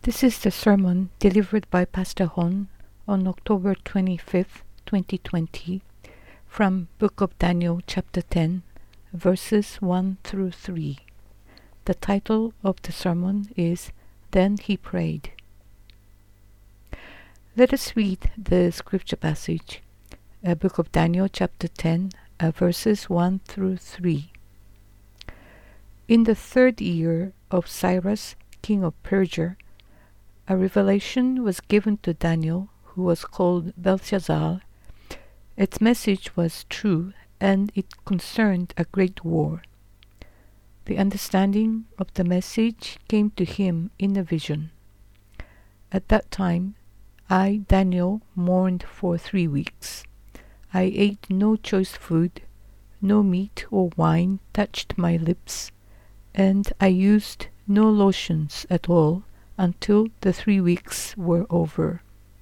This is the sermon delivered by Pastor Hon on October 25th, 2020, from Book of Daniel chapter 10, verses 1 through 3. The title of the sermon is Then He Prayed. Let us read the scripture passage, Book of Daniel chapter 10, verses 1 through 3. In the 3rd year of Cyrus, king of Persia, a revelation was given to Daniel, who was called Belshazzar. Its message was true, and it concerned a great war. The understanding of the message came to him in a vision. At that time, I, Daniel, mourned for 3 weeks. I ate no choice food, no meat or wine touched my lips, and I used no lotions at all until the 3 weeks were over.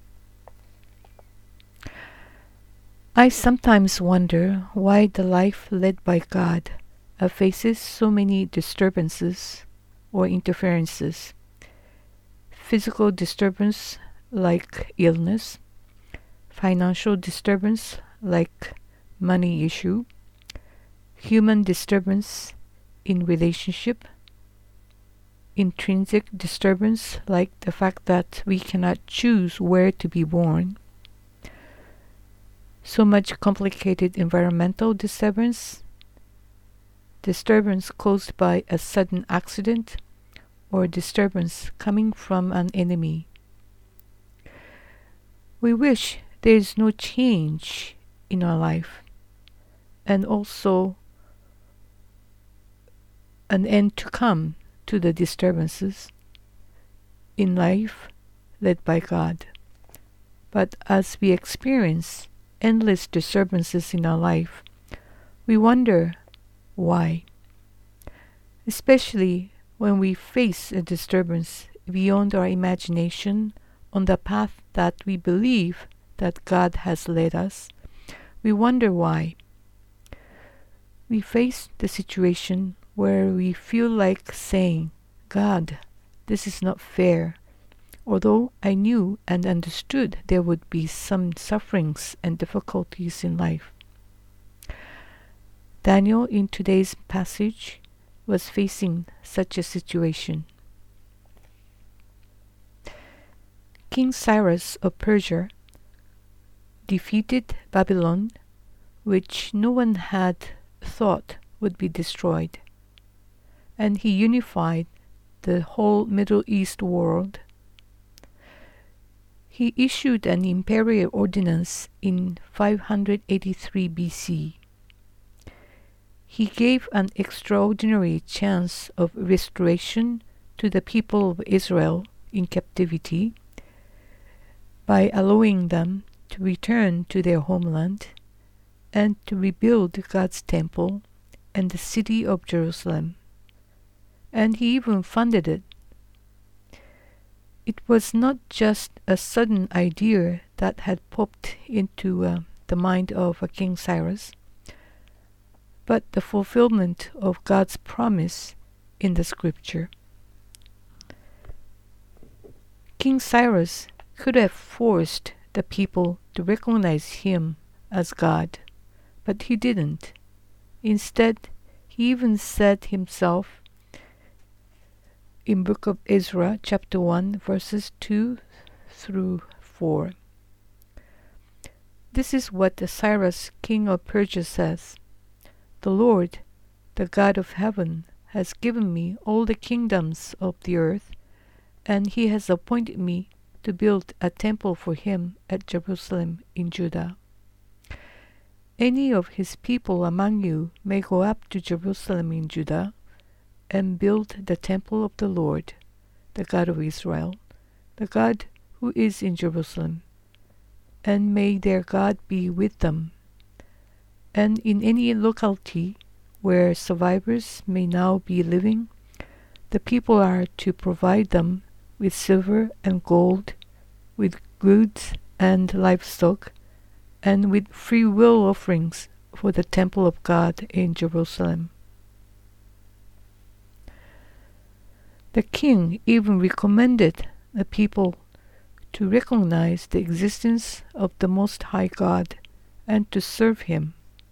I sometimes wonder why the life led by God faces so many disturbances or interferences. Physical disturbance like illness, financial disturbance like money issue, human disturbance in relationship, intrinsic disturbance like the fact that we cannot choose where to be born, so much complicated environmental disturbance caused by a sudden accident, or disturbance coming from an enemy. We wish there is no change in our life, and also an end to come to the disturbances in life led by God. But as we experience endless disturbances in our life, we wonder why. Especially when we face a disturbance beyond our imagination on the path that we believe that God has led us, we wonder why. We face the situation where we feel like saying, God, this is not fair, although I knew and understood there would be some sufferings and difficulties in life. Daniel in today's passage was facing such a situation. King Cyrus of Persia defeated Babylon, which no one had thought would be destroyed, and he unified the whole Middle East world. He issued an imperial ordinance in 583 BC. He gave an extraordinary chance of restoration to the people of Israel in captivity by allowing them to return to their homeland and to rebuild God's temple and the city of Jerusalem. And he even funded it. It was not just a sudden idea that had popped into the mind of King Cyrus, but the fulfillment of God's promise in the scripture. King Cyrus could have forced the people to recognize him as God, but he didn't. Instead, he even said himself in Book of Ezra, chapter 1, verses 2 through 4. This is what the Cyrus, king of Persia, says. The Lord, the God of heaven, has given me all the kingdoms of the earth, and he has appointed me to build a temple for him at Jerusalem in Judah. Any of his people among you may go up to Jerusalem in Judah and build the temple of the Lord, the God of Israel, the God who is in Jerusalem, and may their God be with them. And in any locality where survivors may now be living, the people are to provide them with silver and gold, with goods and livestock, and with free will offerings for the temple of God in Jerusalem. The king even recommended the people to recognize the existence of the Most High God and to serve Him.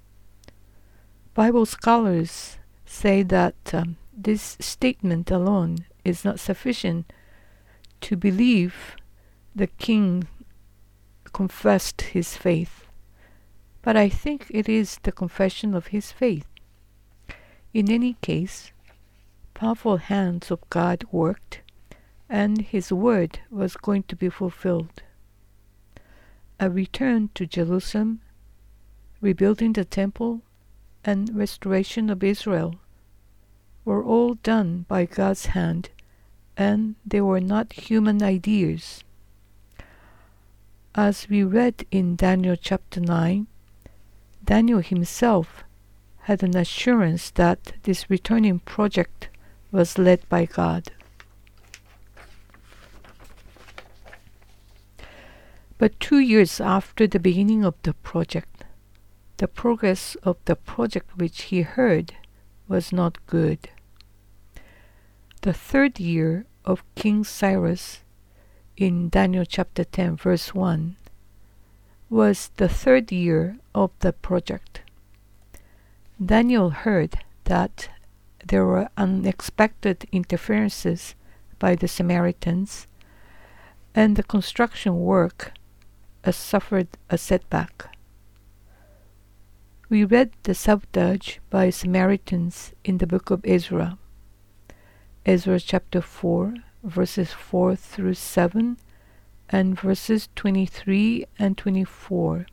Bible scholars say that this statement alone is not sufficient to believe the king confessed his faith, but I think it is the confession of his faith. In any case, powerful hands of God worked, and His word was going to be fulfilled. A return to Jerusalem, rebuilding the temple, and restoration of Israel were all done by God's hand, and they were not human ideas. As we read in Daniel chapter 9, Daniel himself had an assurance that this returning project was led by God. But 2 years after the beginning of the project, the progress of the project which he heard was not good. The 3rd year of King Cyrus, in Daniel chapter 10 verse 1, was the 3rd year of the project. Daniel heard that there were unexpected interferences by the Samaritans, and the construction work suffered a setback. We read the sabotage by Samaritans in the book of Ezra. Ezra chapter 4, verses 4 through 7, and verses 23 and 24.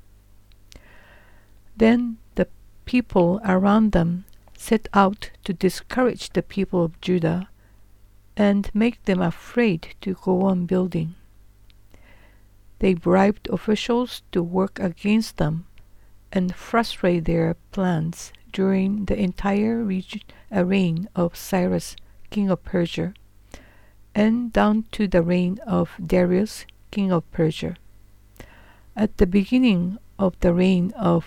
Then the people around them set out to discourage the people of Judah and make them afraid to go on building. They bribed officials to work against them and frustrate their plans during the entire reign of Cyrus, king of Persia, and down to the reign of Darius, king of Persia. At the beginning of the reign of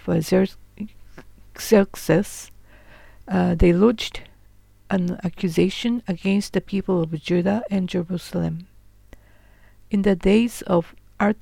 Xerxes, they lodged an accusation against the people of Judah and Jerusalem. In the days of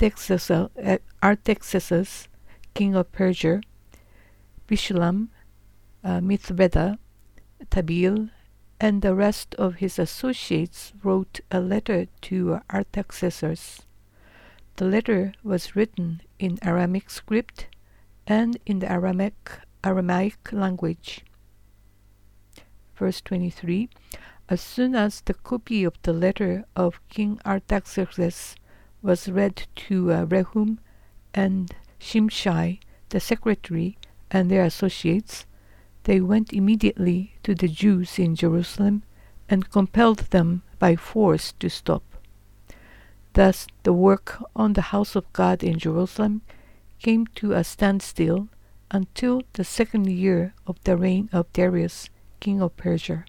Artaxerxes, king of Persia, Bishlam, Mithredath, Tabeel, and the rest of his associates wrote a letter to Artaxerxes. The letter was written in Aramaic script and in the Aramaic language. Verse 23, as soon as the copy of the letter of King Artaxerxes was read to Rehum and Shimshai, the secretary, and their associates, they went immediately to the Jews in Jerusalem and compelled them by force to stop. Thus the work on the house of God in Jerusalem came to a standstill until the 2nd year of the reign of Darius, king of Persia.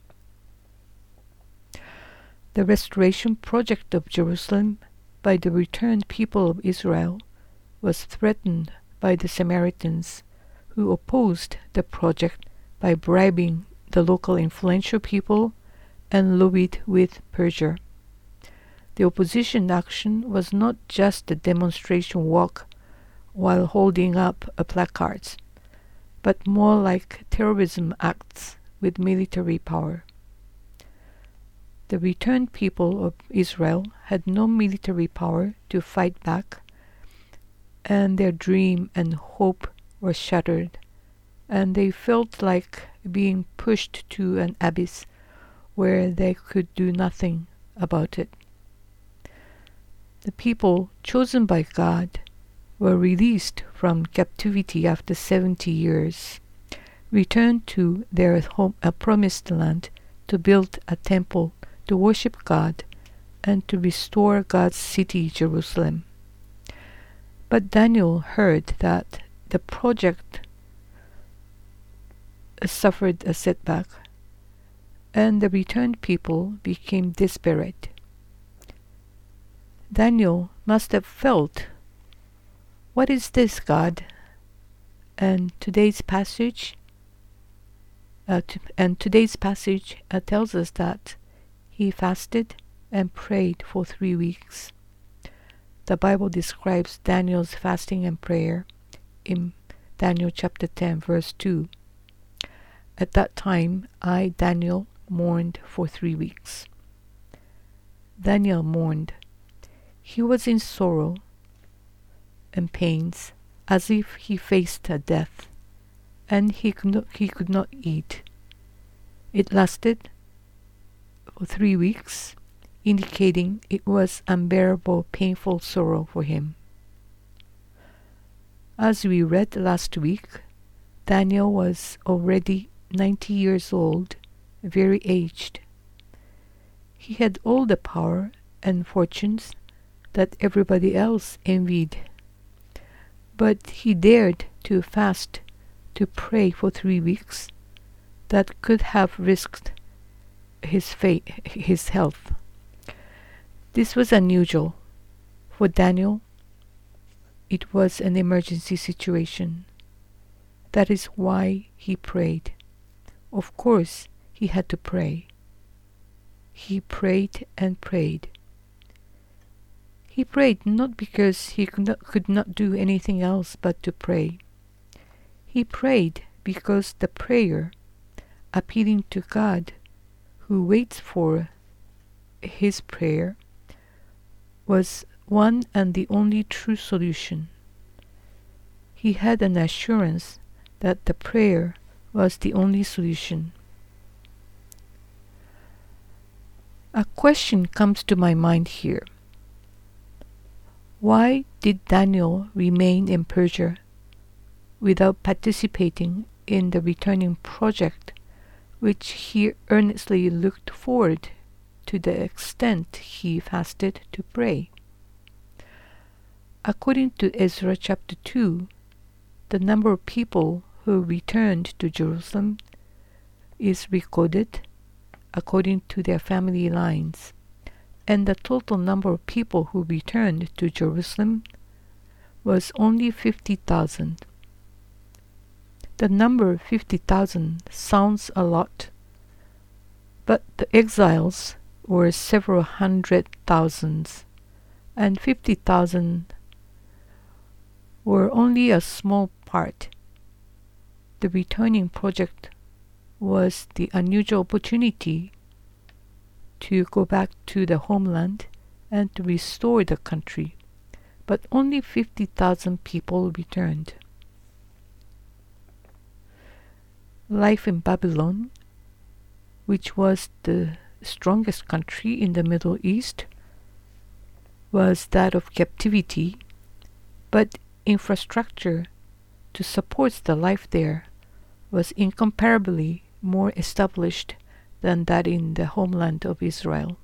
The restoration project of Jerusalem by the returned people of Israel was threatened by the Samaritans, who opposed the project by bribing the local influential people and lobbied with Persia. The opposition action was not just a demonstration walk while holding up placards, but more like terrorism acts with military power. The returned people of Israel had no military power to fight back, and their dream and hope were shattered, and they felt like being pushed to an abyss where they could do nothing about it. The people chosen by God were released from captivity after 70 years, returned to their promised land to build a temple to worship God and to restore God's city, Jerusalem. But Daniel heard that the project suffered a setback, and the returned people became desperate. Daniel must have felt, "What is this, God?" And today's passage tells us that he fasted and prayed for 3 weeks. The Bible describes Daniel's fasting and prayer in Daniel chapter 10, verse 2. At that time, I, Daniel, mourned for 3 weeks. Daniel mourned. He was in sorrow and pains, as if he faced a death, and he could not eat. It lasted for 3 weeks, indicating it was unbearable, painful sorrow for him. As we read last week, Daniel was already 90 years old, very aged. He had all the power and fortunes that everybody else envied. But he dared to fast, to pray for 3 weeks, that could have risked his health. This was unusual. For Daniel, it was an emergency situation. That is why he prayed. Of course, he had to pray. He prayed and prayed. He prayed not because he could not do anything else but to pray. He prayed because the prayer, appealing to God, who waits for his prayer, was one and the only true solution. He had an assurance that the prayer was the only solution. A question comes to my mind here. Why did Daniel remain in Persia without participating in the returning project, which he earnestly looked forward to the extent he fasted to pray? According to Ezra chapter 2, the number of people who returned to Jerusalem is recorded according to their family lines, and the total number of people who returned to Jerusalem was only 50,000. The number 50,000 sounds a lot, but the exiles were several hundred thousands, and 50,000 were only a small part. The returning project was the unusual opportunity to go back to the homeland and to restore the country, but only 50,000 people returned. Life in Babylon, which was the strongest country in the Middle East, was that of captivity, but infrastructure to support the life there was incomparably more established than that in the homeland of Israel.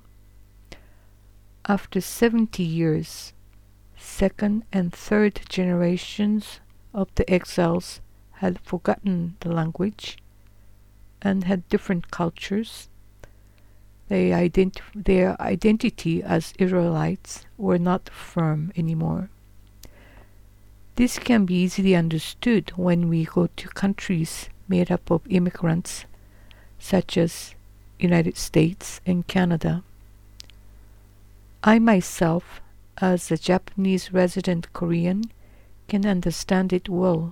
After 70 years, second and third generations of the exiles had forgotten the language and had different cultures. Their identity as Israelites were not firm anymore. This can be easily understood when we go to countries made up of immigrants, such as United States and Canada. I myself, as a Japanese resident Korean, can understand it well.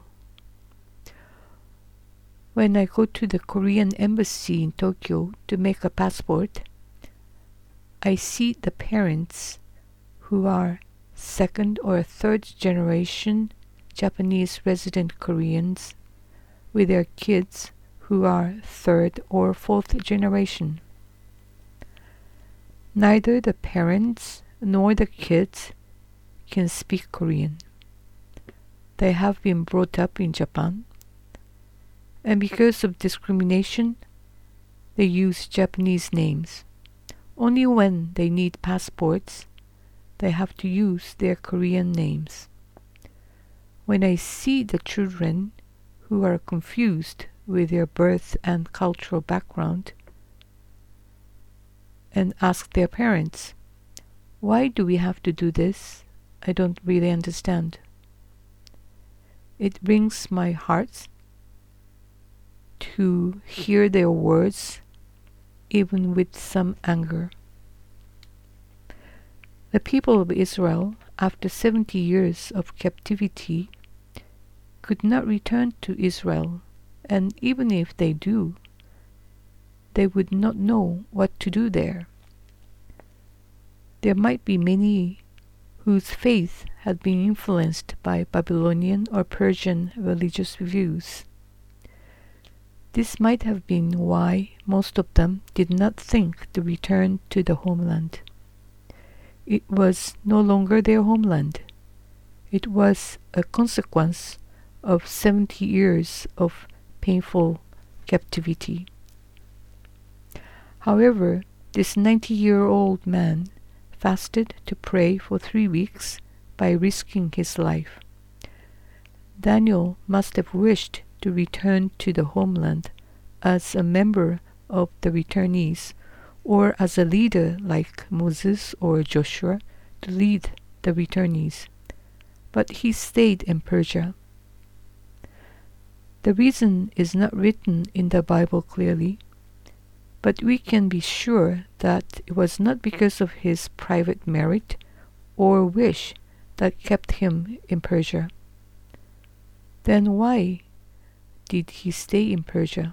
When I go to the Korean embassy in Tokyo to make a passport, I see the parents who are second or third generation Japanese resident Koreans with their kids who are third or fourth generation. Neither the parents nor the kids can speak Korean. They have been brought up in Japan, and because of discrimination, they use Japanese names. Only when they need passports, they have to use their Korean names. When I see the children who are confused with their birth and cultural background and ask their parents, "Why do we have to do this? I don't really understand." It wrings my heart to hear their words, even with some anger. The people of Israel, after 70 years of captivity, could not return to Israel, and even if they do, they would not know what to do there. There might be many whose faith had been influenced by Babylonian or Persian religious views. This might have been why most of them did not think to return to the homeland. It was no longer their homeland. It was a consequence of 70 years of painful captivity. However, this 90-year-old man fasted to pray for 3 weeks by risking his life. Daniel must have wished to return to the homeland as a member of the returnees, or as a leader like Moses or Joshua to lead the returnees. But he stayed in Persia. The reason is not written in the Bible clearly, but we can be sure that it was not because of his private merit or wish that kept him in Persia. Then why did he stay in Persia?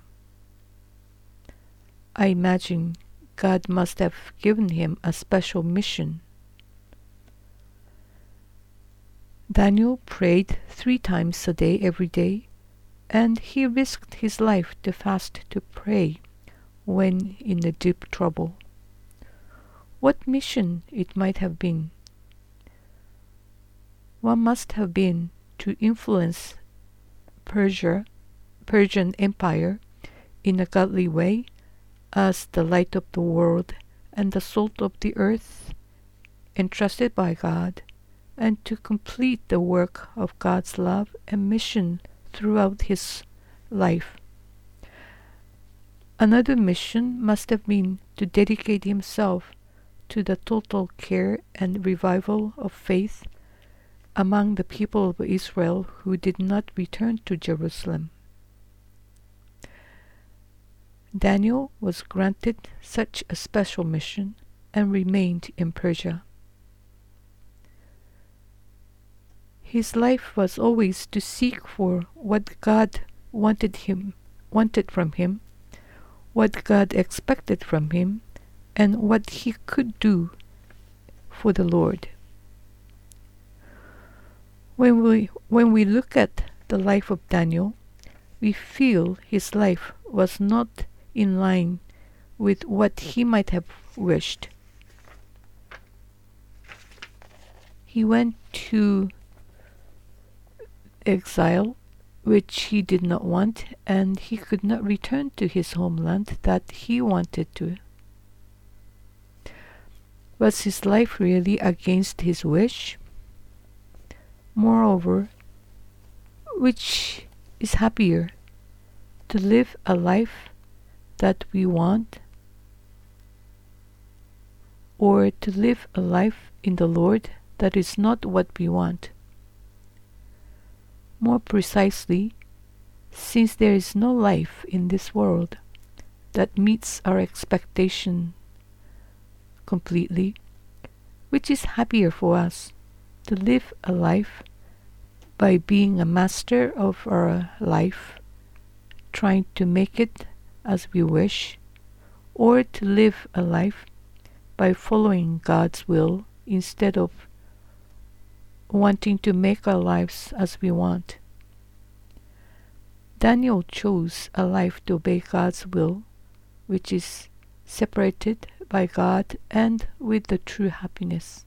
I imagine God must have given him a special mission. Daniel prayed 3 times a day every day, and he risked his life to fast to pray when in the deep trouble. What mission it might have been? One must have been to influence Persian Empire in a godly way as the light of the world and the salt of the earth, entrusted by God, and to complete the work of God's love and mission throughout his life. Another mission must have been to dedicate himself to the total care and revival of faith among the people of Israel who did not return to Jerusalem. Daniel was granted such a special mission and remained in Persia. His life was always to seek for what God wanted from him, what God expected from him, and what he could do for the Lord. When we look at the life of Daniel, we feel his life was not in line with what he might have wished. He went to exile, which he did not want, and he could not return to his homeland that he wanted to. Was his life really against his wish? Moreover, which is happier, to live a life that we want, or to live a life in the Lord that is not what we want? More precisely, since there is no life in this world that meets our expectation completely, which is happier for us, to live a life by being a master of our life, trying to make it as we wish, or to live a life by following God's will instead of wanting to make our lives as we want? Daniel chose a life to obey God's will, which is separated by God and with the true happiness.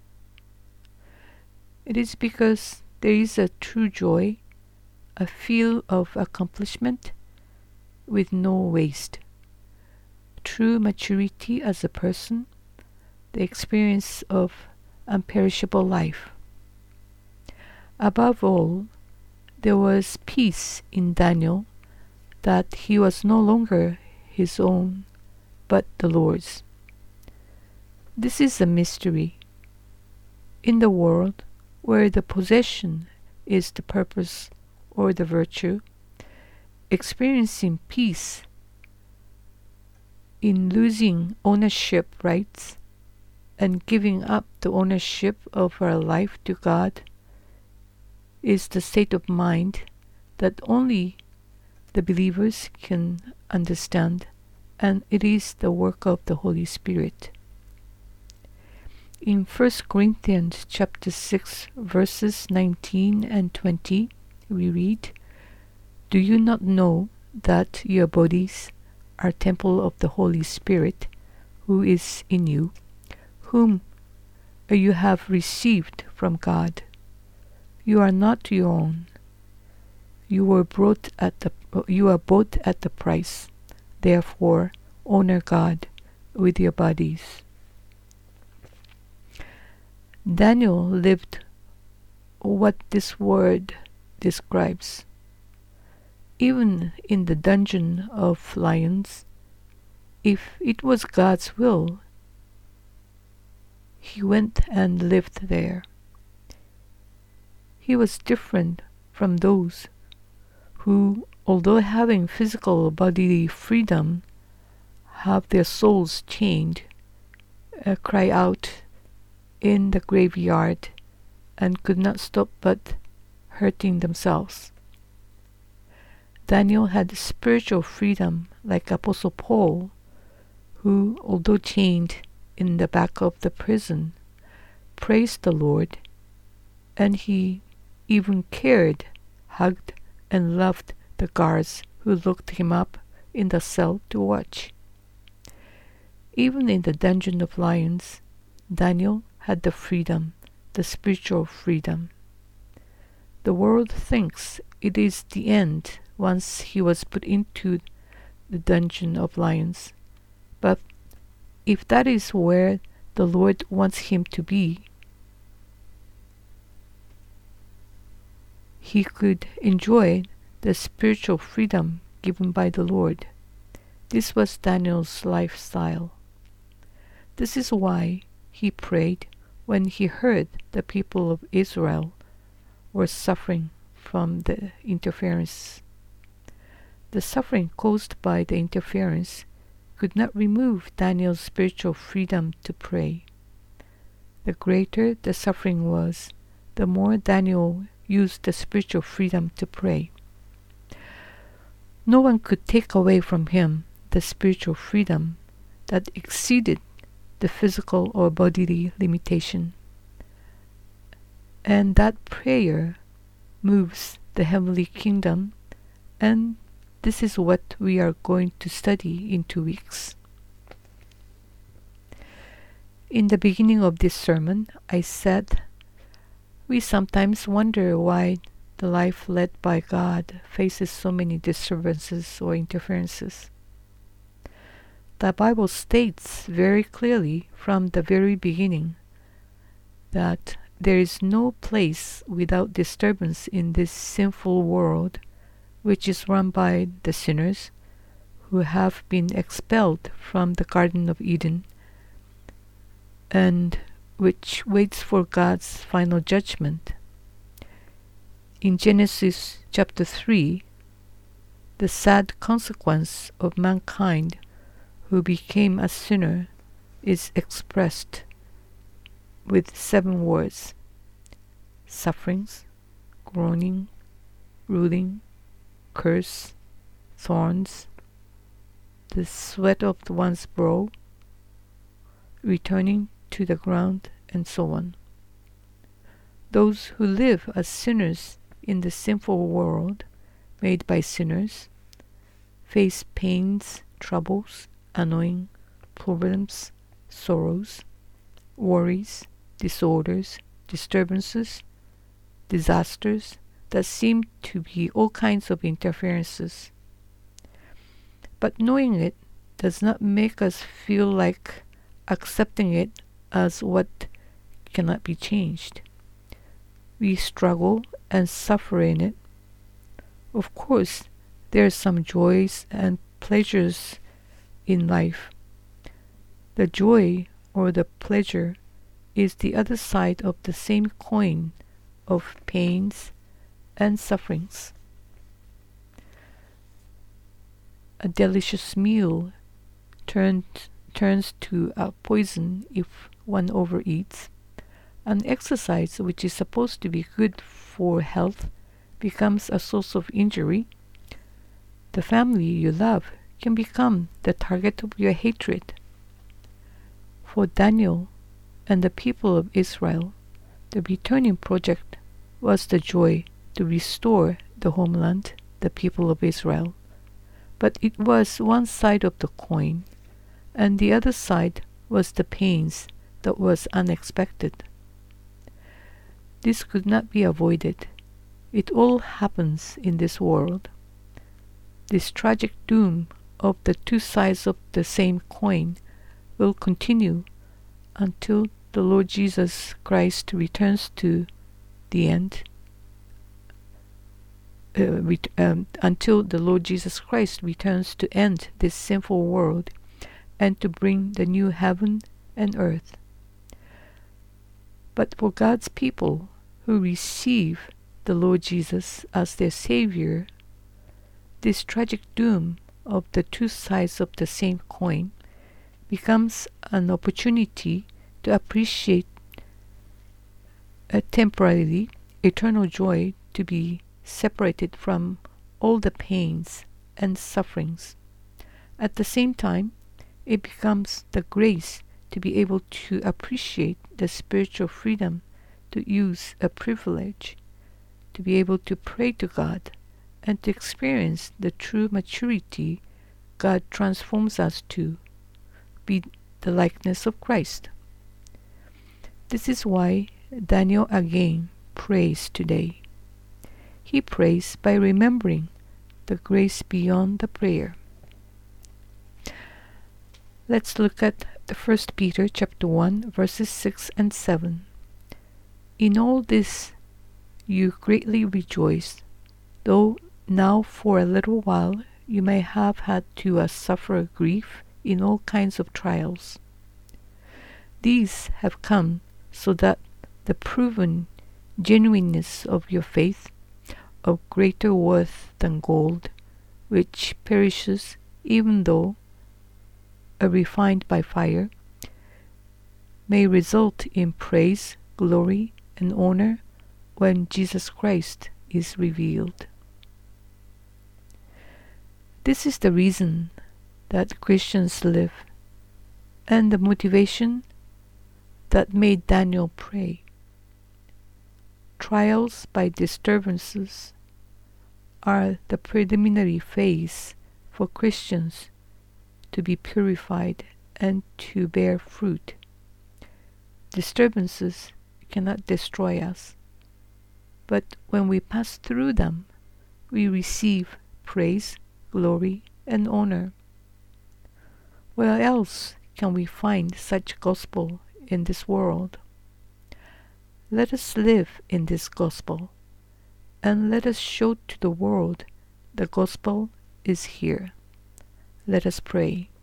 It is because there is a true joy, a feel of accomplishment with no waste, true maturity as a person, the experience of imperishable life. Above all, there was peace in Daniel that he was no longer his own, but the Lord's. This is a mystery. In the world where the possession is the purpose or the virtue, experiencing peace in losing ownership rights and giving up the ownership of our life to God is the state of mind that only the believers can understand, and it is the work of the Holy Spirit. In 1 Corinthians chapter 6 verses 19 and 20, we read, "Do you not know that your bodies are temple of the Holy Spirit, who is in you, whom you have received from God? You are not your own. You are bought at the price. Therefore, honor God with your bodies." Daniel lived what this word describes. Even in the dungeon of lions, if it was God's will, he went and lived there. He was different from those who, although having physical bodily freedom, have their souls chained, cry out in the graveyard, and could not stop but hurting themselves. Daniel had spiritual freedom like Apostle Paul, who, although chained in the back of the prison, praised the Lord, and he even cared, hugged, and loved the guards who looked him up in the cell to watch. Even in the dungeon of lions, Daniel had the freedom, the spiritual freedom. The world thinks it is the end once he was put into the dungeon of lions. But if that is where the Lord wants him to be, he could enjoy the spiritual freedom given by the Lord. This was Daniel's lifestyle. This is why he prayed when he heard the people of Israel were suffering from the interference. The suffering caused by the interference could not remove Daniel's spiritual freedom to pray. The greater the suffering was, the more Daniel used the spiritual freedom to pray. No one could take away from him the spiritual freedom that exceeded the physical or bodily limitation. And that prayer moves the heavenly kingdom, and this is what we are going to study in 2 weeks. In the beginning of this sermon, I said, we sometimes wonder why the life led by God faces so many disturbances or interferences. The Bible states very clearly from the very beginning that there is no place without disturbance in this sinful world, which is run by the sinners who have been expelled from the Garden of Eden, and which waits for God's final judgment. In Genesis chapter 3, the sad consequence of mankind who became a sinner is expressed with 7 words: sufferings, groaning, ruling, curse, thorns, the sweat of one's brow, returning to the ground, and so on. Those who live as sinners in the sinful world made by sinners face pains, troubles, annoying problems, sorrows, worries, disorders, disturbances, disasters that seem to be all kinds of interferences. But knowing it does not make us feel like accepting it as what cannot be changed. We struggle and suffer in it. Of course, there are some joys and pleasures in life. The joy or the pleasure is the other side of the same coin of pains and sufferings. A delicious meal turned turns to a poison if one overeats. An exercise which is supposed to be good for health becomes a source of injury. The family you love can become the target of your hatred. For Daniel and the people of Israel, the returning project was the joy to restore the homeland, the people of Israel. But it was one side of the coin, and the other side was the pains that was unexpected. This could not be avoided. It all happens in this world. This tragic doom of the two sides of the same coin will continue until the Lord Jesus Christ returns to the end. Until the Lord Jesus Christ returns to end this sinful world and to bring the new heaven and earth. But for God's people who receive the Lord Jesus as their Savior, this tragic doom of the two sides of the same coin becomes an opportunity to appreciate a temporarily eternal joy, to be separated from all the pains and sufferings. At the same time, it becomes the grace to be able to appreciate the spiritual freedom, to use a privilege, to be able to pray to God, and to experience the true maturity God transforms us to be the likeness of Christ. This is why Daniel again prays today. He prays by remembering the grace beyond the prayer. Let's look at 1 Peter chapter 1 verses 6 and 7. In all this you greatly rejoice, though now for a little while you may have had to suffer grief in all kinds of trials. These have come so that the proven genuineness of your faith, of greater worth than gold, which perishes even though refined by fire, may result in praise, glory, and honor when Jesus Christ is revealed. This is the reason that Christians live, and the motivation that made Daniel pray. Trials by disturbances are the preliminary phase for Christians to be purified and to bear fruit. Disturbances cannot destroy us, but when we pass through them, we receive praise, glory, and honor. Where else can we find such gospel in this world? Let us live in this gospel, and let us show to the world the gospel is here. Let us pray.